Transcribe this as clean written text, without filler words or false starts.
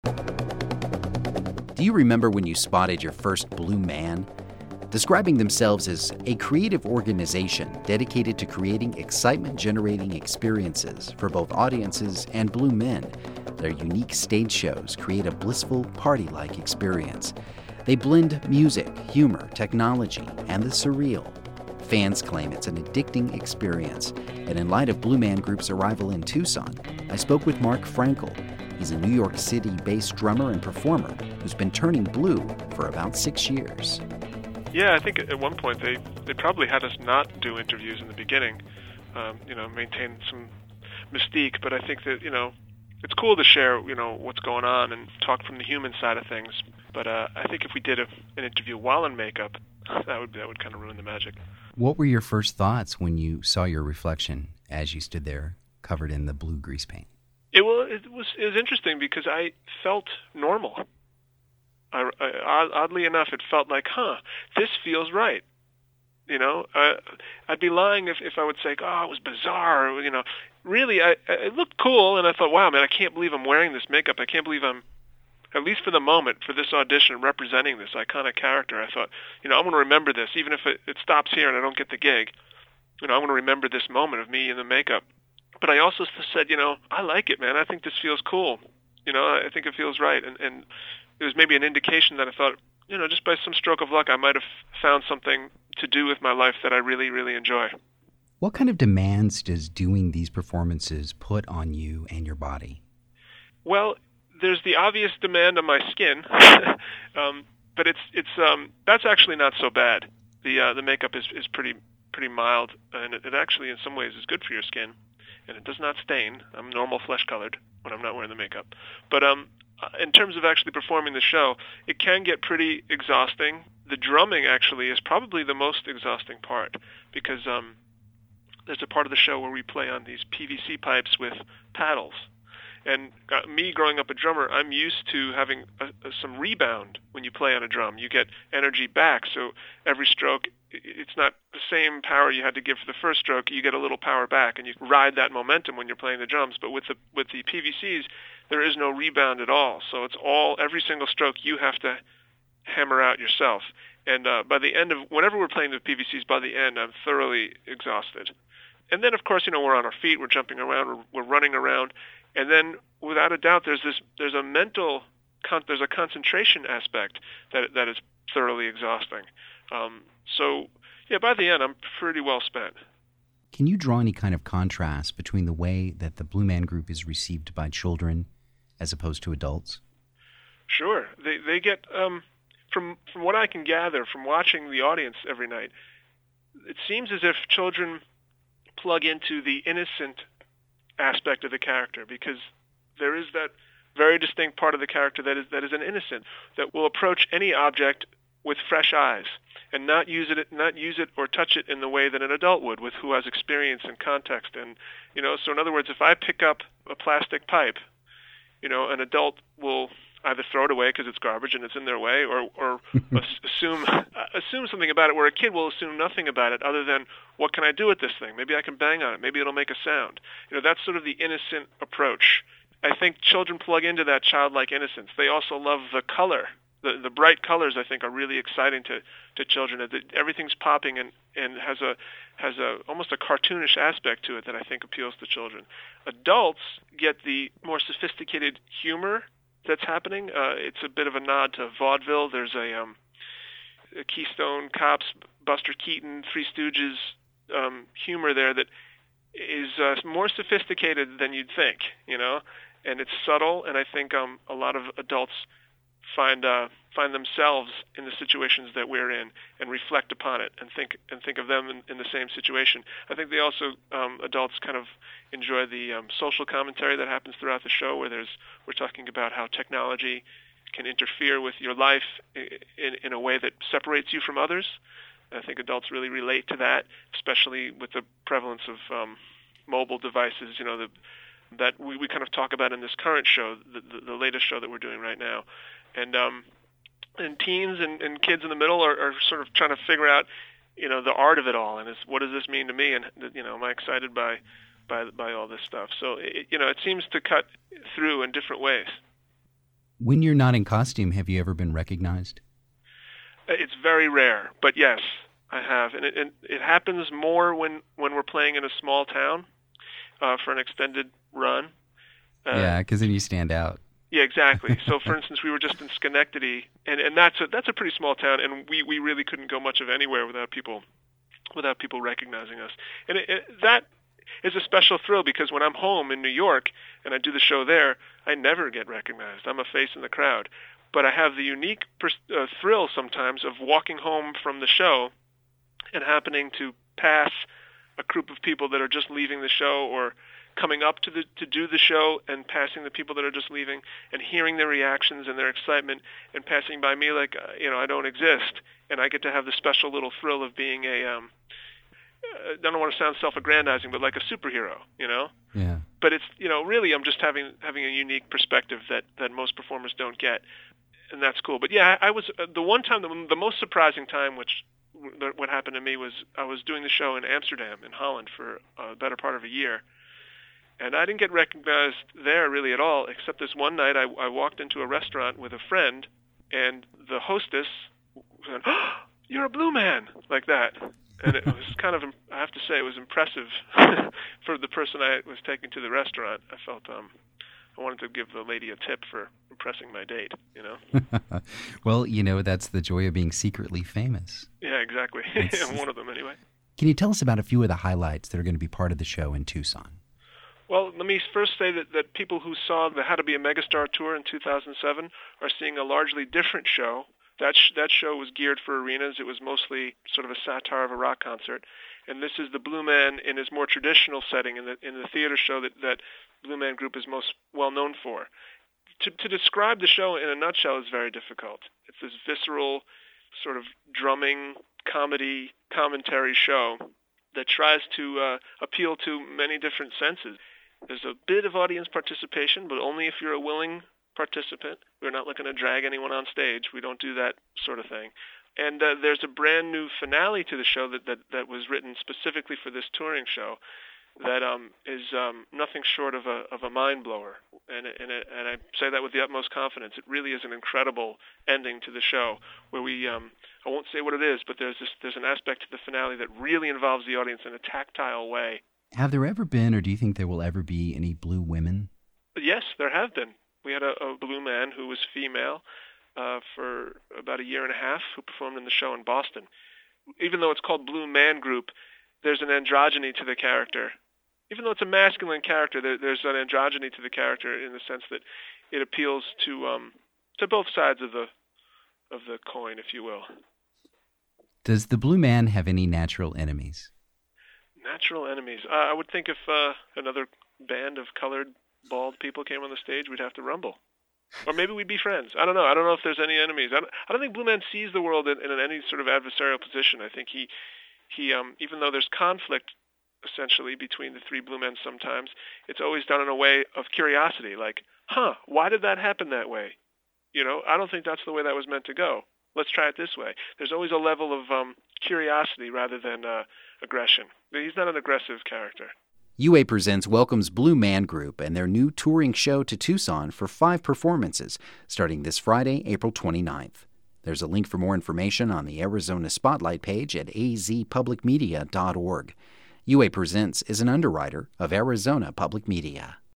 Do you remember when you spotted your first Blue Man? Describing themselves as a creative organization dedicated to creating excitement-generating experiences for both audiences and Blue Men, their unique stage shows create a blissful, party-like experience. They blend music, humor, technology, and the surreal. Fans claim it's an addicting experience, and in light of Blue Man Group's arrival in Tucson, I spoke with Mark Frankel. He's a New York City-based drummer and performer who's been turning blue for about 6 years. Yeah, I think at one point they probably had us not do interviews in the beginning, maintain some mystique. But I think that, it's cool to share, what's going on and talk from the human side of things. But I think if we did an interview while in makeup, that would kind of ruin the magic. What were your first thoughts when you saw your reflection as you stood there covered in the blue grease paint? It was interesting because I felt normal. Oddly enough, it felt like, this feels right. I'd be lying if I would say, it was bizarre. Really, it looked cool, and I thought, wow, man, I can't believe I'm wearing this makeup. I can't believe I'm, at least for the moment, for this audition, representing this iconic character. I thought, I want to remember this, even if it stops here and I don't get the gig. I want to remember this moment of me in the makeup. But I also said, I like it, man. I think this feels cool. I think it feels right. And it was maybe an indication that I thought, just by some stroke of luck, I might have found something to do with my life that I really, really enjoy. What kind of demands does doing these performances put on you and your body? Well, there's the obvious demand on my skin, but that's actually not so bad. The makeup is pretty mild, and it actually in some ways is good for your skin, and it does not stain. I'm normal flesh colored when I'm not wearing the makeup. But in terms of actually performing the show, it can get pretty exhausting. The drumming actually is probably the most exhausting part because there's a part of the show where we play on these PVC pipes with paddles. And me growing up a drummer, I'm used to having some rebound when you play on a drum. You get energy back, so every stroke, it's not the same power you had to give for the first stroke. You get a little power back, and you ride that momentum when you're playing the drums. But with the PVCs, there is no rebound at all. So it's every single stroke you have to hammer out yourself. And by the end of, whenever we're playing the PVCs, by the end, I'm thoroughly exhausted. And then, of course, we're on our feet, we're jumping around, we're running around. And then, without a doubt, there's a concentration aspect that is thoroughly exhausting. By the end, I'm pretty well spent. Can you draw any kind of contrast between the way that the Blue Man Group is received by children as opposed to adults? Sure. They get, from what I can gather from watching the audience every night, it seems as if children plug into the innocent aspect of the character, because there is that very distinct part of the character that is an innocent, that will approach any object with fresh eyes and not use it or touch it in the way that an adult would, with who has experience and context. And so in other words, if I pick up a plastic pipe, an adult will either throw it away because it's garbage and it's in their way, or assume something about it, where a kid will assume nothing about it other than, what can I do with this thing? Maybe I can bang on it. Maybe it'll make a sound. That's sort of the innocent approach. I think children plug into that childlike innocence. They also love the color. The bright colors, I think, are really exciting to children. Everything's popping and has a almost a cartoonish aspect to it that I think appeals to children. Adults get the more sophisticated humor that's happening. It's a bit of a nod to vaudeville. There's a Keystone Cops, Buster Keaton, Three Stooges humor there that is more sophisticated than you'd think, and it's subtle. And I think a lot of adults find themselves in the situations that we're in and reflect upon it and think of them in the same situation. I think they also adults kind of enjoy the social commentary that happens throughout the show, where we're talking about how technology can interfere with your life in a way that separates you from others. And I think adults really relate to that, especially with the prevalence of mobile devices, that we kind of talk about in this current show, the latest show that we're doing right now. And teens and kids in the middle are sort of trying to figure out, the art of it all, and what does this mean to me, and am I excited by all this stuff? So it seems to cut through in different ways. When you're not in costume, have you ever been recognized? It's very rare, but yes, I have. And it happens more when we're playing in a small town for an extended run. Yeah, because then you stand out. Yeah, exactly. So, for instance, we were just in Schenectady, and that's a pretty small town, and we really couldn't go much of anywhere without people recognizing us. And that is a special thrill, because when I'm home in New York and I do the show there, I never get recognized. I'm a face in the crowd. But I have the unique thrill sometimes of walking home from the show and happening to pass a group of people that are just leaving the show, or coming up to do the show and passing the people that are just leaving, and hearing their reactions and their excitement, and passing by me like I don't exist, and I get to have the special little thrill of being I don't want to sound self-aggrandizing, but like a superhero, Yeah. But it's really I'm just having a unique perspective that most performers don't get, and that's cool. But yeah, I was the one time, the most surprising time, what happened to me was I was doing the show in Amsterdam, in Holland, for a better part of a year. And I didn't get recognized there really at all, except this one night I walked into a restaurant with a friend, and the hostess said, "Oh, you're a Blue Man," like that. And it was kind of, I have to say, it was impressive for the person I was taking to the restaurant. I felt I wanted to give the lady a tip for impressing my date, Well, that's the joy of being secretly famous. Yeah, exactly. One of them, anyway. Can you tell us about a few of the highlights that are going to be part of the show in Tucson? Well, let me first say that people who saw the How to Be a Megastar tour in 2007 are seeing a largely different show. That show was geared for arenas. It was mostly sort of a satire of a rock concert. And this is the Blue Man in his more traditional setting, in the theater show that Blue Man Group is most well known for. To describe the show in a nutshell is very difficult. It's this visceral, sort of drumming, commentary show that tries to appeal to many different senses. There's a bit of audience participation, but only if you're a willing participant. We're not looking to drag anyone on stage. We don't do that sort of thing. And there's a brand new finale to the show that was written specifically for this touring show that is nothing short of a mind blower. And I say that with the utmost confidence. It really is an incredible ending to the show, where we I won't say what it is, but there's an aspect to the finale that really involves the audience in a tactile way. Have there ever been, or do you think there will ever be, any blue women? Yes, there have been. We had a Blue Man who was female for about a year and a half, who performed in the show in Boston. Even though it's called Blue Man Group, there's an androgyny to the character. Even though it's a masculine character, there's an androgyny to the character, in the sense that it appeals to both sides of the coin, if you will. Does the Blue Man have any natural enemies? Natural enemies. I would think if another band of colored, bald people came on the stage, we'd have to rumble. Or maybe we'd be friends. I don't know. I don't know if there's any enemies. I don't think Blue Man sees the world in any sort of adversarial position. I think he even though there's conflict, essentially, between the three Blue Men sometimes, it's always done in a way of curiosity, like, why did that happen that way? I don't think that's the way that was meant to go. Let's try it this way. There's always a level of curiosity rather than aggression. He's not an aggressive character. UA Presents welcomes Blue Man Group and their new touring show to Tucson for 5 performances, starting this Friday, April 29th. There's a link for more information on the Arizona Spotlight page at azpublicmedia.org. UA Presents is an underwriter of Arizona Public Media.